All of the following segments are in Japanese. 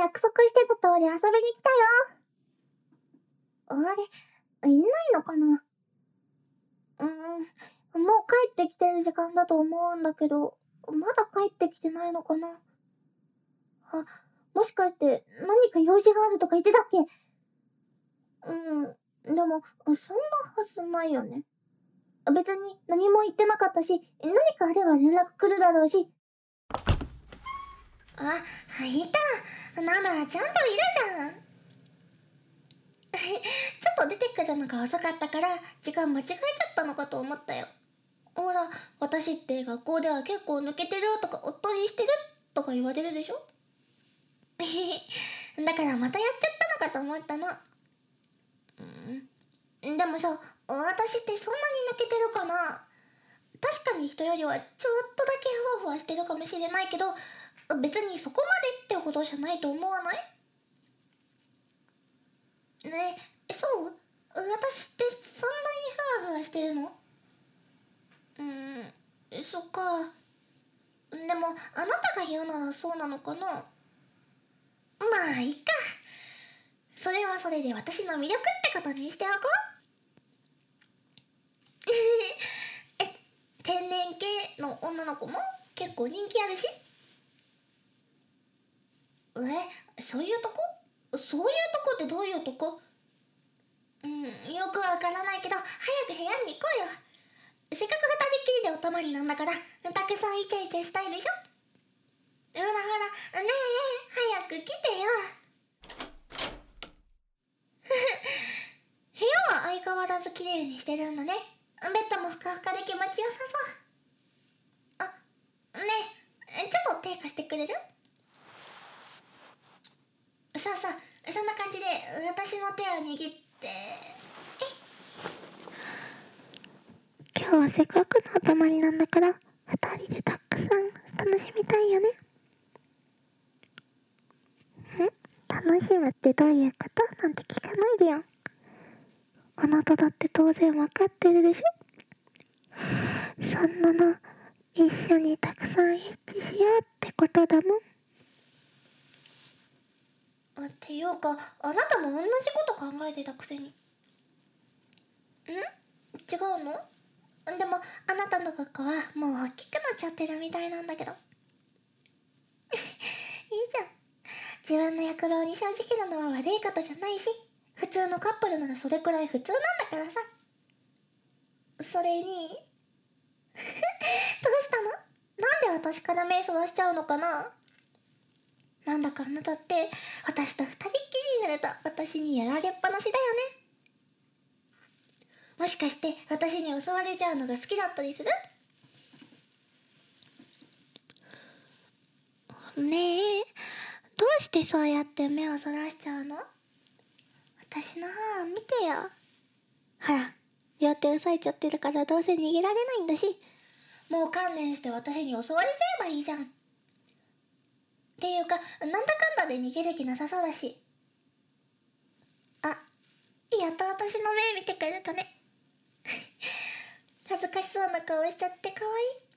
約束してた通り遊びに来たよ。あれ、いないのかな。もう帰ってきてる時間だと思うんだけど、まだ帰ってきてないのかな。あ、もしかして何か用事があるとか言ってたっけ。でも、そんなはずないよね。別に何も言ってなかったし、何かあれば連絡来るだろうし。あ、いた。なんだ、ちゃんといるじゃん。ちょっと出てくるのが遅かったから時間間違えちゃったのかと思ったよ。ほら、私って学校では結構抜けてるとかおっとりしてるとか言われるでしょ。だからまたやっちゃったのかと思ったの。でもさ、私ってそんなに抜けてるかな。確かに人よりはちょっとだけふわふわしてるかもしれないけど、別にそこまでってほどじゃないと思わない？ねえ、そう？私ってそんなにふわふわしてるの？そっか。でも、あなたが言うならそうなのかな。まあ、いっか。それはそれで私の魅力ってことにしておこう。天然系の女の子も結構人気あるし。そういうとこ？そういうとこってどういうとこ？よくわからないけど、早く部屋に行こうよ。せっかく二人きりでお泊まりなんだから、たくさんイチャイチャしたいでしょ。ほらほら、ねえ、早く来てよ。部屋は相変わらず綺麗にしてるんだね。ベッドもふかふかで気持ちよさそう。ねえ、ちょっと手貸してくれる？さあさあ、そんな感じで私の手を握って。今日はせっかくのお泊まりなんだから、二人でたくさん楽しみたいよね。楽しむってどういうことなんて聞かないでよ。あなただって当然わかってるでしょ。そんなの一緒にたくさんエッチしようってことだもん。っていうか、あなたも同じこと考えてたくせに。違うの？でも、あなたの学校はもう大きくなっちゃってるみたいなんだけど。いいじゃん。自分の役割に正直なのは悪いことじゃないし、普通のカップルならそれくらい普通なんだからさ。それにどうしたの？なんで私から目そらしちゃうのかな。なんだかあなたって私と二人っきりになると私にやられっぱなしだよね。もしかして私に襲われちゃうのが好きだったりする？ねえ、どうしてそうやって目をそらしちゃうの？私の方を見てよ。ほら、両手押さえちゃってるからどうせ逃げられないんだし、もう観念して私に襲われちゃえばいいじゃん。っていうか、なんだかんだで逃げる気なさそうだし。あ、やっと私の目見てくれたね。恥ずかしそうな顔しちゃってかわ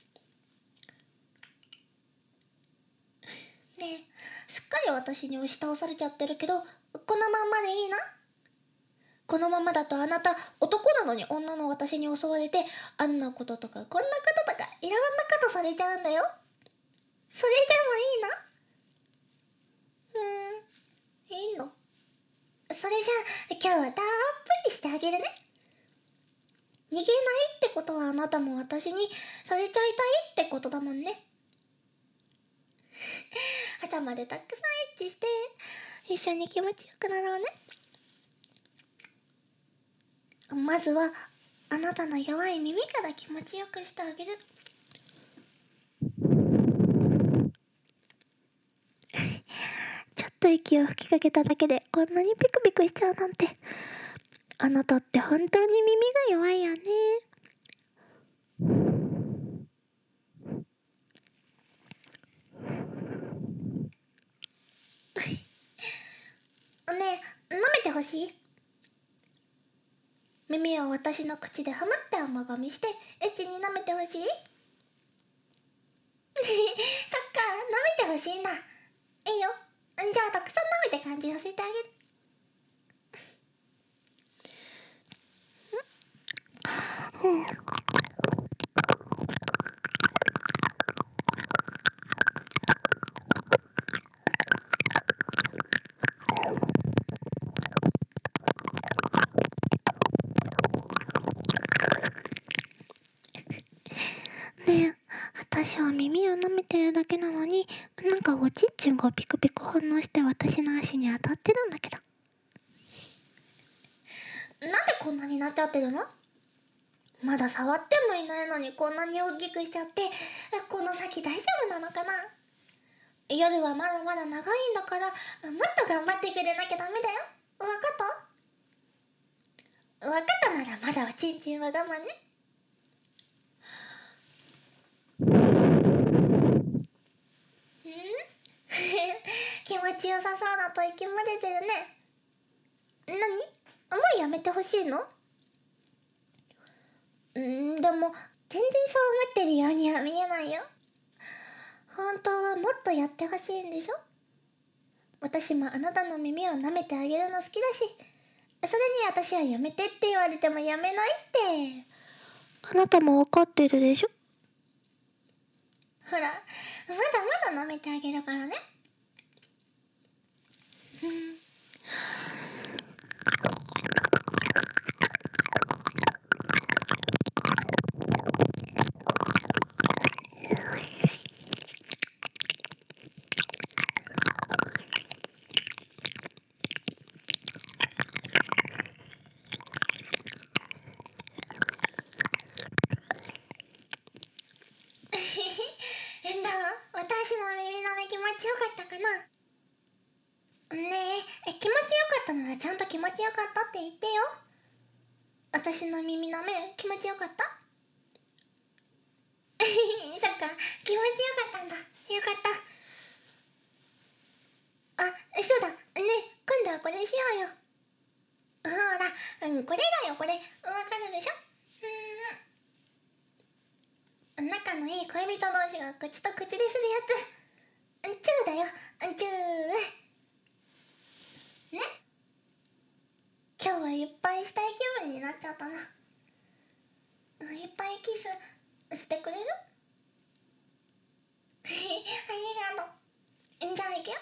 いい。ねえ、すっかり私に押し倒されちゃってるけど、このまんまでいいな。このままだとあなた男なのに女の私に襲われて、あんなこととかこんなこととかいろんなことされちゃうんだよ。それでもいいの？いいの？それじゃあ今日はたっぷりしてあげるね。逃げないってことはあなたも私にされちゃいたいってことだもんね。朝までたくさんエッチして一緒に気持ちよくなろうね。まずはあなたの弱い耳から気持ちよくしてあげる。ちょっと息を吹きかけただけでこんなにピクピクしちゃうなんて。あなたって本当に耳が弱いよね。ねえ、舐めてほしい？耳を私の口でハムって甘噛みしてエッチに舐めてほしい？そっか、舐めてほしいんだ。いいよ。 じゃあたくさん舐めて感じさせてあげる。ねえ、私は耳を舐めてるだけなのに、なんかおちんちんがピクピク反応して私の足に当たってるんだけど。なんでこんなになっちゃってるの？まだ触ってもいないのにこんなに大きくしちゃって、この先大丈夫なのかな？夜はまだまだ長いんだから、もっと頑張ってくれなきゃダメだよ。わかった？わかったならまだおちんちんは我慢ね。気持ちよさそうな吐息も出てるね。何？もうやめてほしいの？でも全然そう思ってるようには見えないよ。本当はもっとやってほしいんでしょ？私もあなたの耳を舐めてあげるの好きだし、それに私はやめてって言われてもやめないって。あなたも分かってるでしょ？ほら、まだまだ舐めてあげるからね。どう？私の耳の目気持ちよかったかな？ねえ、気持ちよかったならちゃんと気持ちよかったって言ってよ。私の耳の目気持ちよかった？そっか、気持ちよかったんだ。よかった。あ、そうだね。今度はこれしようよ。ほら、これだよこれ。わかるでしょ？仲のいい恋人同士が口と口でするやつ。チューだよ、チュー。ね、今日はいっぱいしたい気分になっちゃったな。いっぱいキスしてくれる？ありがとう。じゃあ行くよ。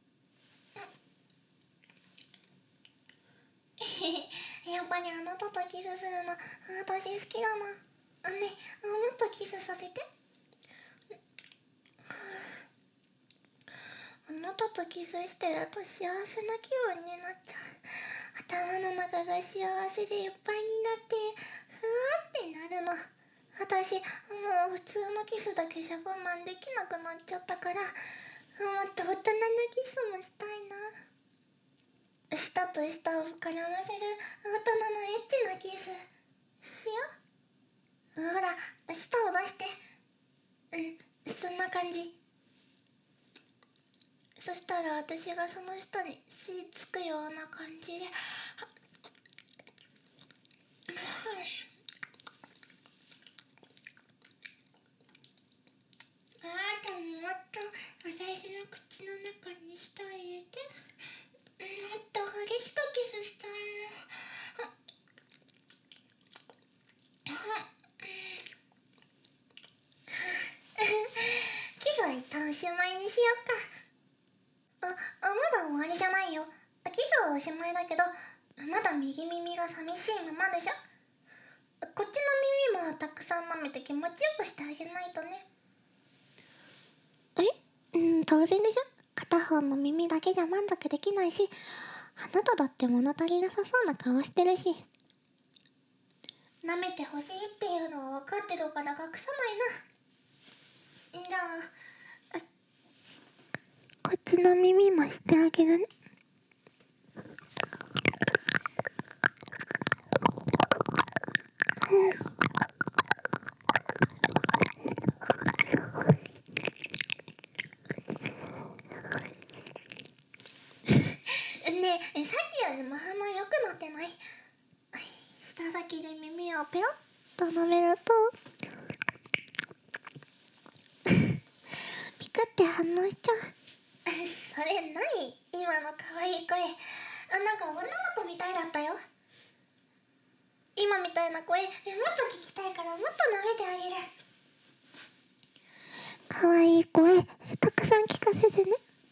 やっぱりあなたとキスするの私好きだな。ね、もっとキスさせて。あなたとキスしてると幸せな気分になっちゃう。頭の中が幸せでいっぱいになってふわってなるの。私もう普通のキスだけじゃ我慢できなくなっちゃったから、もっと大人のキスもしたいな。舌と舌を絡ませる大人のエッチなキスしよう。ほら、舌を出して。そんな感じ。そしたら私がその下に吸い付くような感じで、あなたももっと私の口の中に舌を入れて、もっと激しくキスしたいの。キスは一旦おしまいにしようか。まだ終わりじゃないよ。キスはおしまいだけど、まだ右耳が寂しいままでしょ。こっちの耳もたくさん舐めて気持ちよくしてあげないとね。当然でしょ。片方の耳だけじゃ満足できないし、あなただって物足りなさそうな顔してるし。舐めてほしいっていうのは分かってるから隠さないな。じゃあ、こっちの耳もしてあげるね。ねえ、さっきよりも反応良くなってない？舌先で耳をペロッと舐めるとピクって反応しちゃう。 それ何？今の可愛い声。なんか女の子みたいだったよ。今みたいな声もっと聞きたいからもっと舐めてあげる。可愛い声たくさん聞かせてね。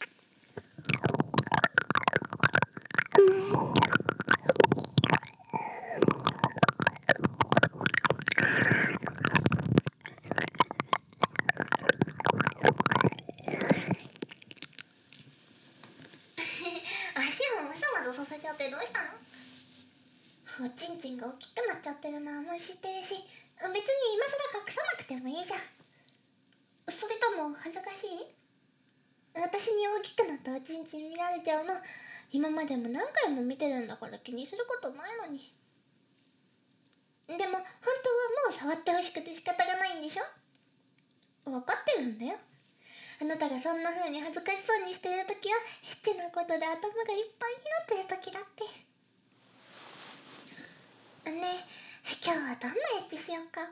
足をまざまざさせちゃってどうしたの？おちんちんが大きくなっちゃってるのはもう知ってるし、別に今更隠さなくてもいいじゃん。それとも恥ずかしい？私に大きくなったおちんちん見られちゃうの今までも何回も見てるんだから気にすることないのに。でも本当はもう触ってほしくて仕方がないんでしょ？分かってるんだよ。あなたがそんな風に恥ずかしそうにしてるときはエッチなことで頭がいっぱいになってるときだって。ねえ、今日はどんなエッチしようか。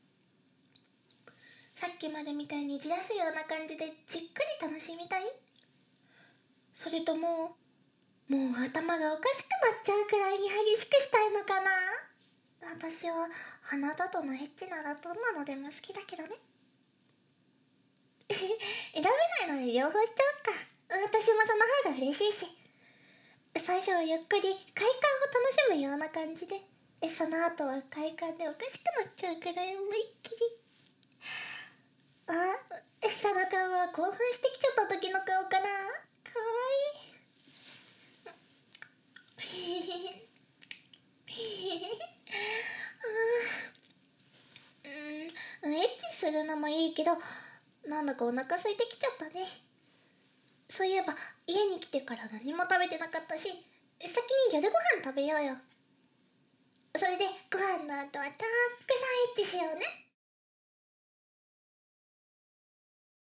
さっきまでみたいにじらすような感じでじっくり楽しみたい？それとももう頭がおかしくなっちゃうくらいに激しくしたいのかな。私はあなたとのエッチならどんなのでも好きだけどね。選べないので両方しちゃおうか。私もその方が嬉しいし。最初はゆっくり快感を楽しむような感じで、その後は快感でおかしくなっちゃうくらい思いっきり。その顔は興奮してきちゃった時の顔かな。かわいい。エッチするのもいいけど、なんだかお腹空いてきちゃったね。そういえば家に来てから何も食べてなかったし、先に夜ご飯食べようよ。それでご飯の後はたくさんエッチしようね。